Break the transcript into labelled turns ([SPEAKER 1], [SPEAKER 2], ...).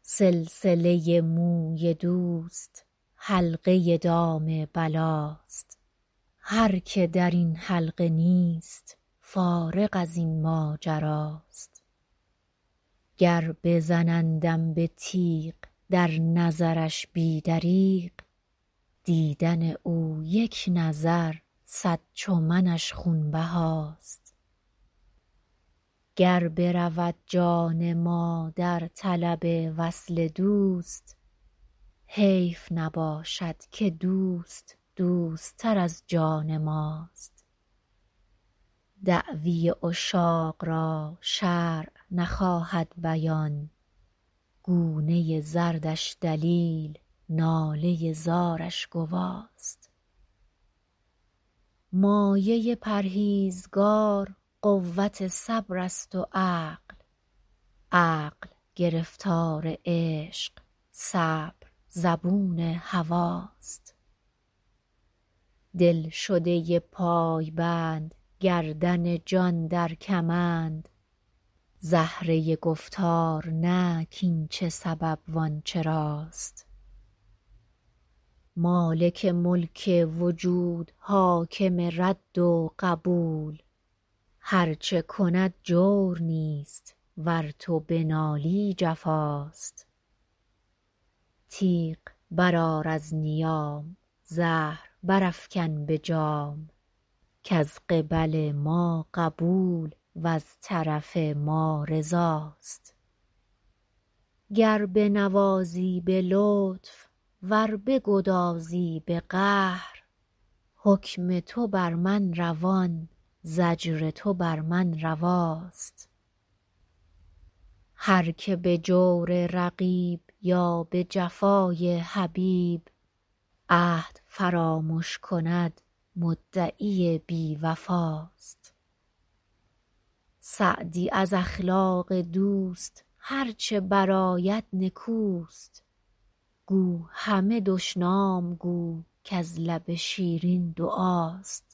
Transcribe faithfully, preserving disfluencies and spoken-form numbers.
[SPEAKER 1] سلسله موی دوست حلقه دام بلاست. هر که در این حلقه نیست فارغ از این ماجراست. گر بزنندم به تیغ در نظرش بی دریغ، دیدن او یک نظر صد چو منش خونبهاست. گر برود جان ما در طلب وصل دوست، حیف نباشد که دوست دوست تر از جان ماست. دعوی عشاق را شرع نخواهد بیان، گونه زردش دلیل ناله زارش گواست. مایه پرهیزگار قوت صبر است و عقل، عقل گرفتار عشق، صبر زبون هواست. دل شده پای بند گردن جان در کمند، زهره گفتار نه کاین چه سبب وان چراست. مالک ملک وجود حاکم رد و قبول، هر چه کند جور نیست ور تو بنالی جفاست. تیغ برآر از نیام، زهر برافکن به جام، کز قبل ما قبول وز طرف ما رضاست. گر بنوازی به لطف ور بگدازی به قهر، حکم تو بر من روان زجر تو بر من رواست. هر که به جور رقیب یا به جفای حبیب، عهد فراموش کند مدعی بی وفاست. سعدی از اخلاق دوست هر چه برآید نکوست، گو همه دشنام گو کز لب شیرین دعاست.